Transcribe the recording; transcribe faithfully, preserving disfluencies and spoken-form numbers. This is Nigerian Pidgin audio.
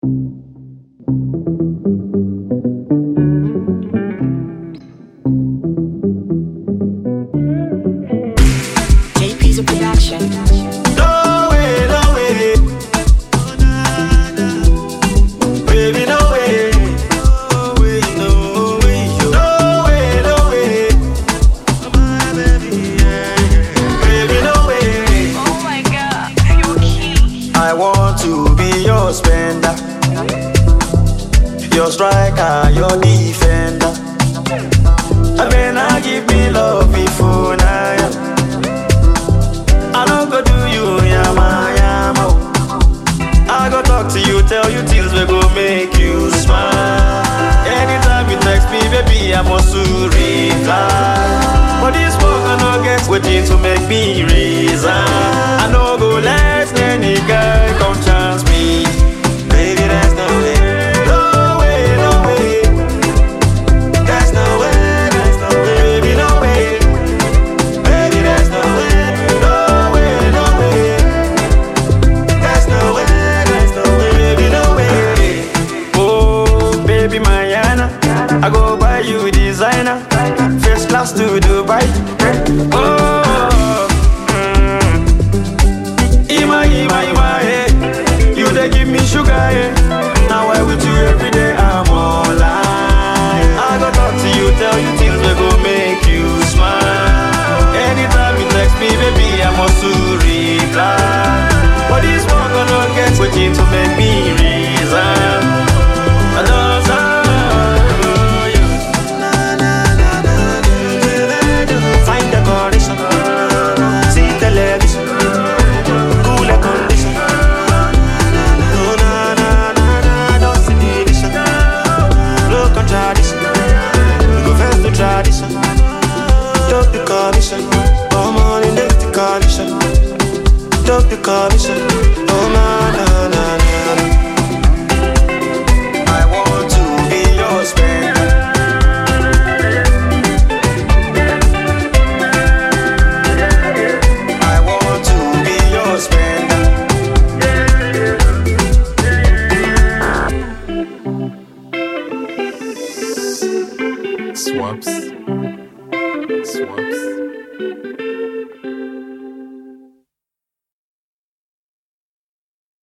J P's a production. No way, no way. Baby, no way. No way, no way. No way, no way. My baby, yeah. Baby, no way. Oh my god, you're cute. I want to be your spender, your striker, your defender. I better give me love before now. I don't go do you, yama, yama. I go talk to you, tell you things we go make you smile. Anytime you text me, baby, I must to reply. But this work I no get waiting to make me reason. I no go let any guy come chance me. Baby, there's no way. No way, no way. There's no way, there's no way. Baby, no way. Baby, there's no way. No way, no way. There's no way, there's no way. Baby, no way. Oh, baby, Mayana, I go buy you designer, first class to Dubai. Oh, mm. Ima, Ima, Ima, hey. You they give me sugar, hey. Now I with you every day, I'm online. I go talk to you, tell you things that go make you smile. Anytime you text me, baby, I must to reply. But this one gonna get waiting to make me reason. I don't know, yeah. Find the condition, see television, cool the condition. No, na, na, na, na, don't see division. No contradiction, we go first to tradition. Talk the condition, oh man, in the condition. Talk the condition, oh na, na, na, na. I want to be your spender. I want to be your spender. Swaps. Swaps.